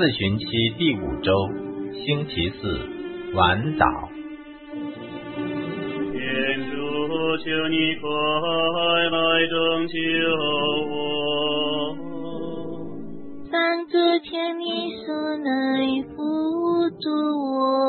四旬期第5周，星期四，晚祷。 愿主求你快来拯救我， 但主求你速来扶助我。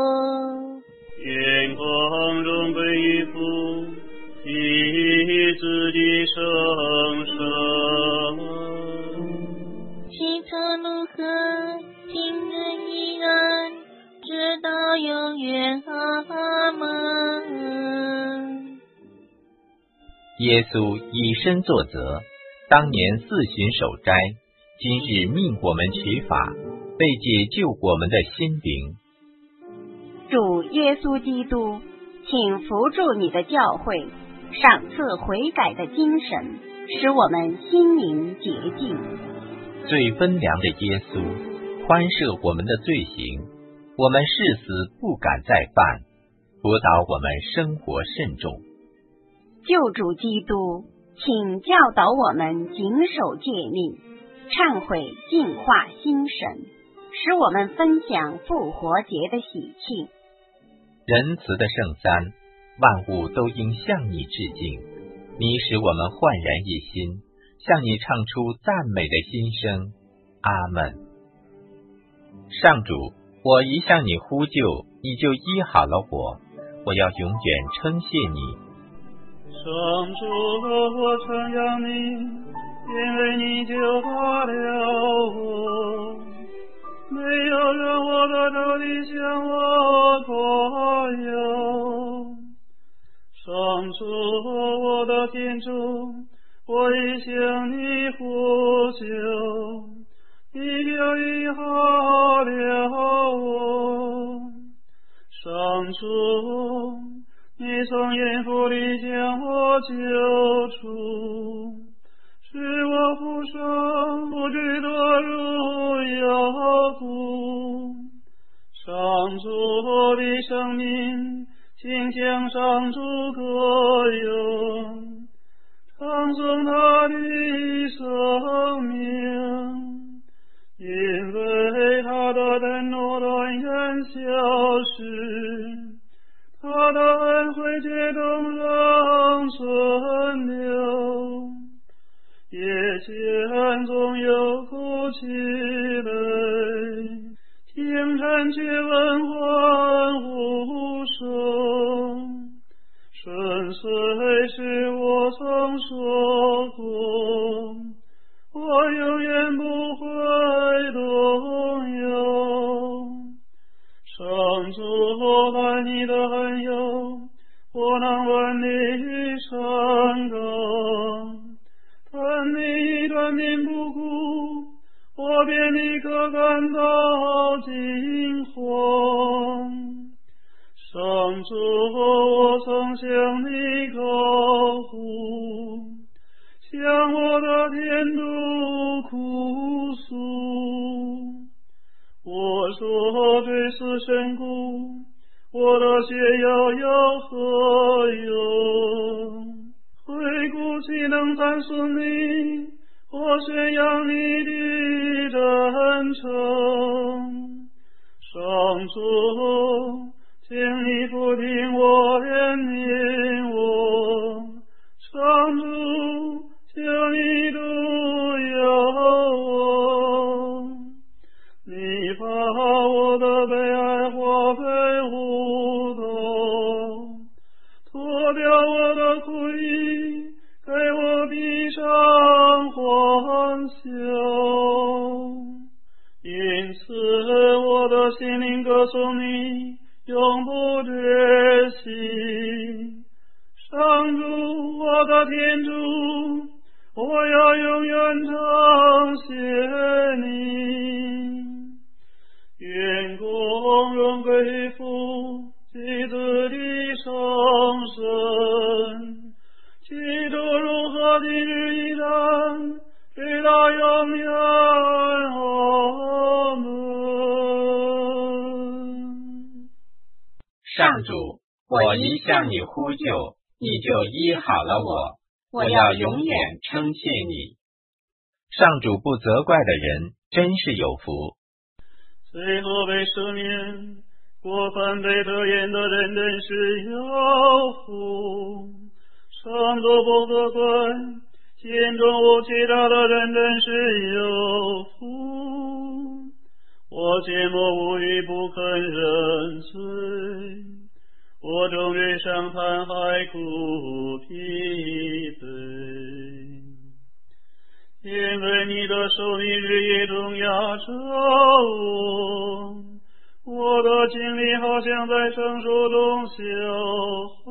愿光荣归于父、及子的圣神。 起初如何，今日依然，直到永远。阿们。 耶稣以身作则，当年4旬守斋，今日命我们取法，为解救我们的心灵。 主耶稣基督，请扶助你的教会，赏赐悔改的精神，使我们心灵洁净。 最温良的耶稣，宽赦我们的罪行，我们誓死不敢再犯，辅导我们生活慎重。 救主基督，请教导我们谨守诫命，忏悔净化心神，使我们分享复活节的喜庆。 仁慈的圣三，万物都应向你致敬，你使我们焕然一新，向你唱出赞美的心声。阿们。上主，我一向你呼救，你就医好了我，我要永远称谢你。 上主，我称扬你，因为你救拔了我，没有让我的仇敌向我夸耀。上主，我的天主，我已向你呼救，你就医好了我。上主，你从阴府里将我救出，使我复生，不知堕入幽谷。上主，我的生命，请向上主歌咏，唱颂他的生命，因为他的愤怒断然消失，他的恩惠却终生存留。夜间总有哭泣泪，清晨却闻欢呼声。顺遂是我曾说过，我永远不会动摇。上主，爱你的恩友，我能闻你山岗，但你断命不顾，我便立刻感到惊慌。上主，我曾向你高呼，向我的天主哭诉。我说罪死深谷，我的血有何用？回顾岂能赞颂你？我宣扬你的真诚。上主，请你俯听我怜悯我。上主，求你度佑我。你把我的悲哀化为舞蹈，脱掉我的苦役，给我披上欢笑。因此我的心灵歌颂你，永不绝息。上主，我的天主，我要永远称谢你。愿光荣归父、及子的圣神，基督如何今日依然，直到永远。阿门。 上主，我一向你呼救，你就医好了我要永远称谢你。上主不责怪的人真是有福。 罪过被赦免，过犯被得延的人真是有福。上主不责怪，心中无其他的人真是有福。我缄默无语，不肯认罪，我终日伤叹害苦疲惫，因为你的手你日夜中压着我的精力好像在生疏中消耗。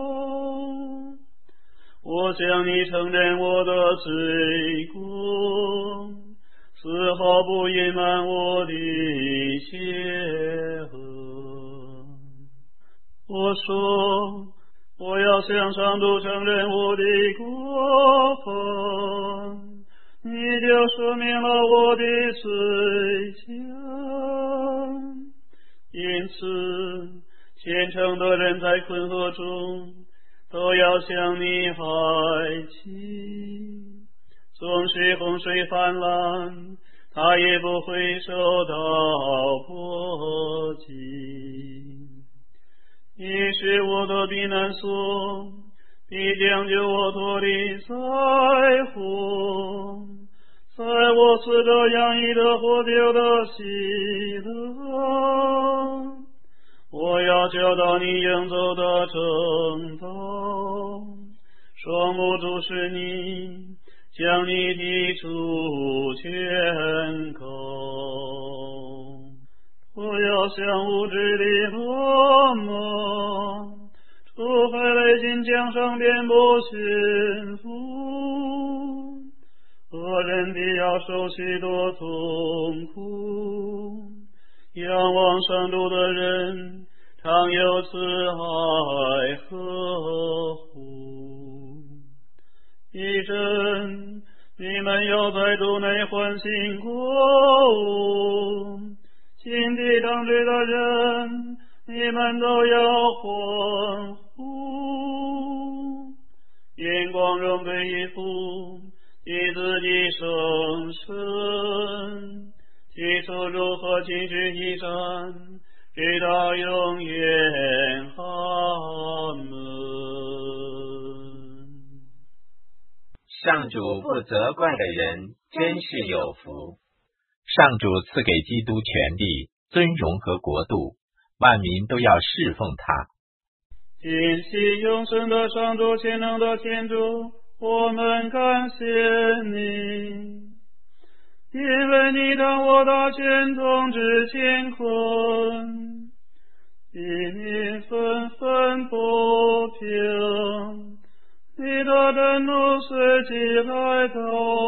我向你承认我的罪过，丝毫不隐瞒我的邪恶。我说，我要向上主承认我的过犯，你就赦免了我的罪愆。因此，虔诚的人在困惑中都要向你嗨起。纵使洪水泛滥，他也不会受到波及。你是我的避难所，必将救我脱离灾祸，在我死者洋溢的活救的喜乐。我要教导你应走的正道，双目注视你，将你的主全口。我要向无知的罗马，除非雷金江上遍布驯服，恶人必要受许多痛苦。仰望上主的人，常有慈爱呵护。一阵，你们要在主内欢欣鼓舞，心地正直的人，你们都要欢呼。眼光荣归于父，以自己生身，其所如何亲之一山，直到永远。阿门。 上主不责怪的人真是有福。上主赐给基督权力、尊荣和国度，万民都要侍奉他。 今夕永生的上主，全能的天主，我们感谢你，因为你当我大权统治乾坤，一民纷纷不平，你的震怒随即来到，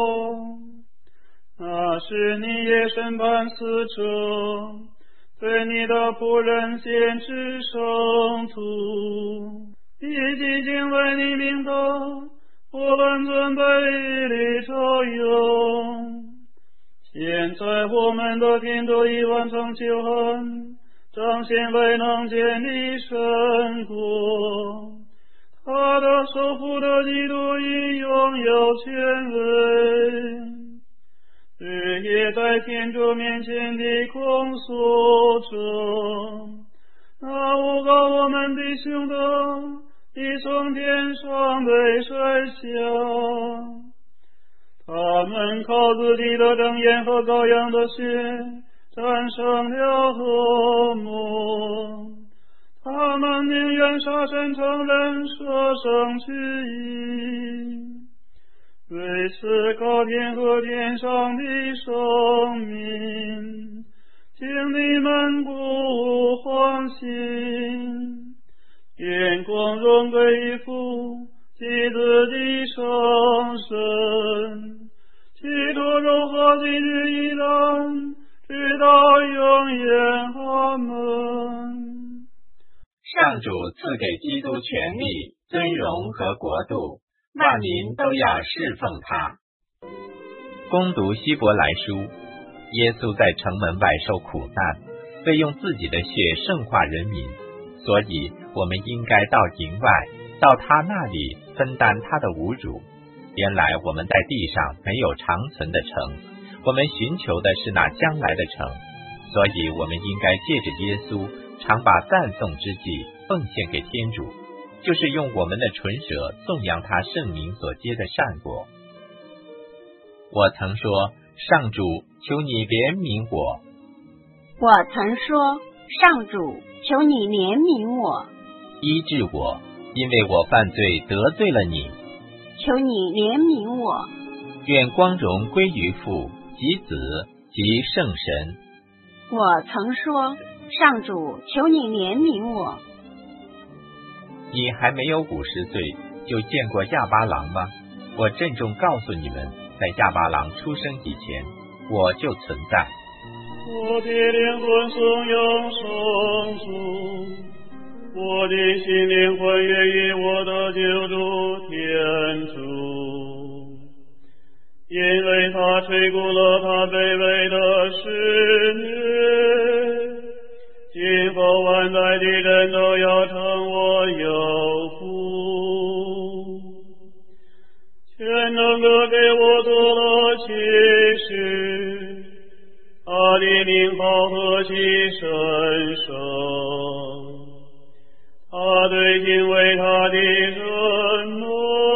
那时你也审判死者，对你的仆人先知圣徒，以及敬畏你名的，无论尊卑力受用。现在我们的天主已完成救恩，彰显为能建立神国，他的受福的基督已拥有权威，日夜在天主面前的控诉者，那诬告我们弟兄的，已从天上被摔下。他们靠自己的正言和羔羊的血战胜了恶魔，他们宁愿杀身成仁，舍生取义。为此高天和天上的生民，请你们不欢心，愿光荣归于父，及子的圣神，其多荣和今日依然，直到永远。阿门。 上主赐给基督权力、尊荣和国度，万民都要侍奉他。攻读希伯来书，耶稣在城门外受苦难，为用自己的血圣化人民，所以我们应该到营外，到他那里分担他的侮辱。原来我们在地上没有长存的城，我们寻求的是那将来的城， 所以我们应该借着耶稣，常把赞颂之祭奉献给天主，就是用我们的唇舌颂扬他圣名所结的善果。我曾说，上主，求你怜悯我。 我曾说，上主，求你怜悯我。 医治我，因为我犯罪得罪了你。 求你怜悯我。 愿光荣归于父及子及圣神。 我曾说，上主，求你怜悯我。 你还没有50岁就见过亚巴郎吗？我郑重告诉你们，在亚巴郎出生以前，我就存在。 我的灵魂颂扬上主，我的心灵欢悦于我的救主天主，因为他垂顾了他卑微的使女，今后万代的人都要称我有福。全能的给我做了启示，他的名号何其神圣，他对敬畏他的人们，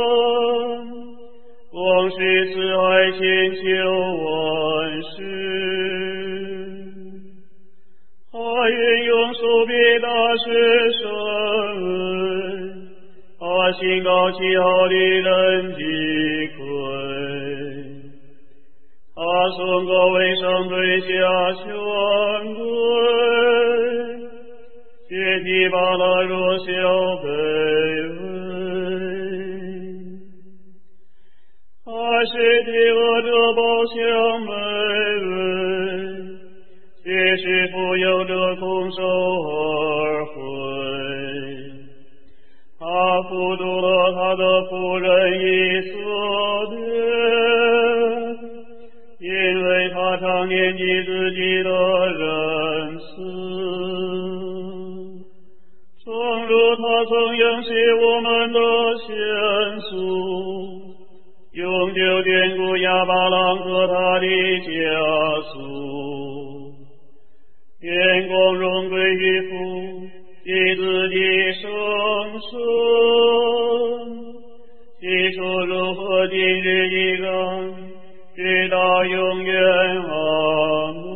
光是慈爱千秋万世。他运用手臂大施神，他心高气傲的人击溃，他送各位上对下权贵，却提拔了弱小卑微。他是替恶者报效美味，却是富有者空手而回。他辅助了他的仆人以色列，因为他常念及自己的仁慈，正如他曾应许我们的先祖，永久眷顾亚巴郎和他的家族。愿光荣归于父及子的圣神，起初如何今日依然，直到永远。阿门。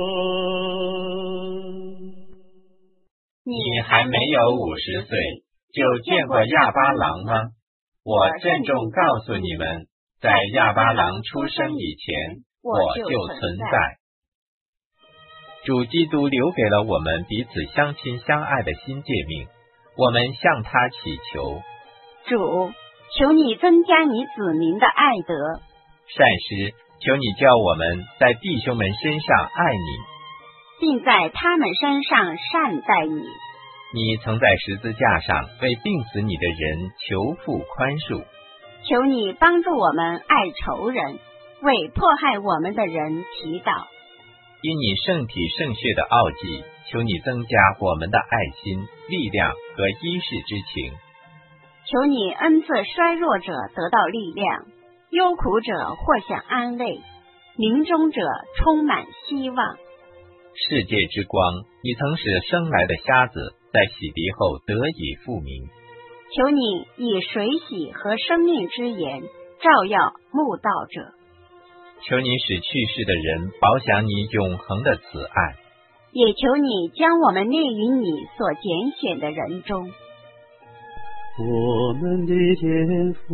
你还没有50岁就见过亚巴郎吗？我郑重告诉你们，在亚巴郎出生以前，我就存在。主基督留给了我们彼此相亲相爱的新诫命，我们向他祈求。 主，求你增加你子民的爱德。 善师，求你叫我们在弟兄们身上爱你， 并在他们身上善待你。 你曾在十字架上为病死你的人求父宽恕。 求你帮助我们爱仇人，为迫害我们的人祈祷。 因你圣体圣血的奥迹，求你增加我们的爱心、力量和依世之情。 求你恩赐衰弱者得到力量，忧苦者获享安慰，临终者充满希望。 世界之光，你曾使生来的瞎子在洗涤后得以复明。 求你以水洗和生命之言照耀慕道者。 求你使去世的人饱享你永恒的慈爱， 也求你将我们列于你所拣选的人中。 我们的天父，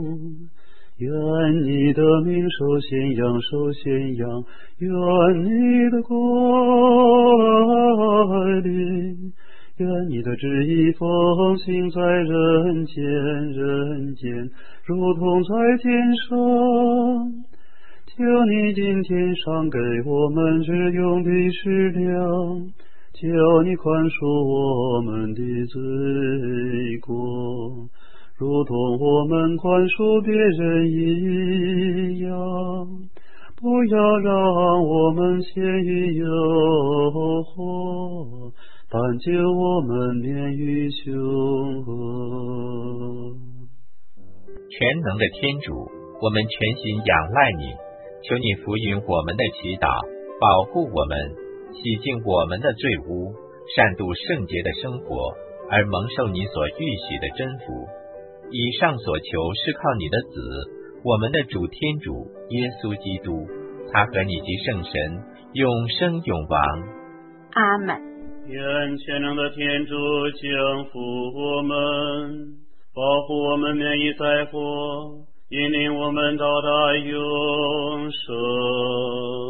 愿你的名受宣扬，受宣扬，愿你的国来临，愿你的旨意奉行在人间，人间如同在天上。求你今天赏给我们日用的食粮，求你宽恕我们的罪过，如同我们宽恕别人一样，不要让我们陷于诱惑，但救我们免于凶恶。 全能的天主，我们全心仰赖你，求你福允我们的祈祷，保护我们， 洗净我们的罪污，善度圣洁的生活，而蒙受你所预许的真福。以上所求是靠你的子，我们的主天主耶稣基督，他和你及圣神永生永王。 阿们。 愿全能的天主降福我们，保护我们免于灾祸，引领我们到达永生。